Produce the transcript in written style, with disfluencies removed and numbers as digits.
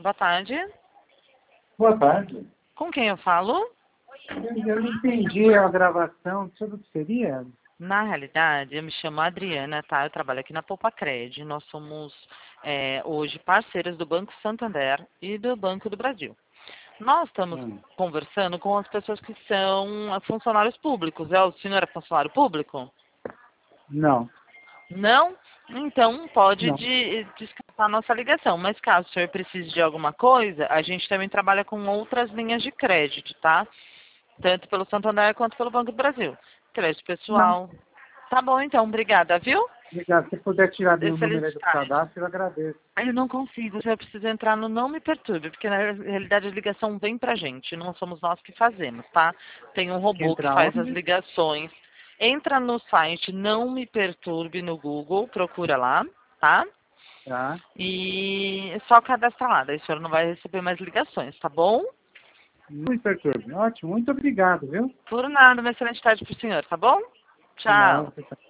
boa tarde. Boa tarde. Com quem eu falo? Eu não entendi a gravação. Sobre o que seria? Na realidade, eu me chamo Adriana, tá? Eu trabalho aqui na Poupa-Cred. Nós somos hoje parceiras do Banco Santander e do Banco do Brasil. Nós estamos conversando com as pessoas que são funcionários públicos. O senhor é funcionário público? Não. Não? Então pode Não. descartar a nossa ligação. Mas caso o senhor precise de alguma coisa, a gente também trabalha com outras linhas de crédito, tá? Tanto pelo Santander quanto pelo Banco do Brasil. Crédito Não. pessoal. Tá bom, então. Obrigada, viu? Obrigado. Se puder tirar meu número aí Excelente do tarde. cadastro, eu agradeço. Eu não consigo. O senhor precisa entrar no Não Me Perturbe, porque na realidade a ligação vem pra gente. Não somos nós que fazemos, tá? Tem um Que robô que entra faz as onde? ligações. Entra no site Não Me Perturbe no Google, procura lá, tá? Tá. E só cadastra lá, daí o senhor não vai receber mais ligações, tá bom? Não me perturbe. Ótimo. Muito obrigado, viu? Por nada, uma excelente tarde pro senhor, tá bom? De Tchau. nada.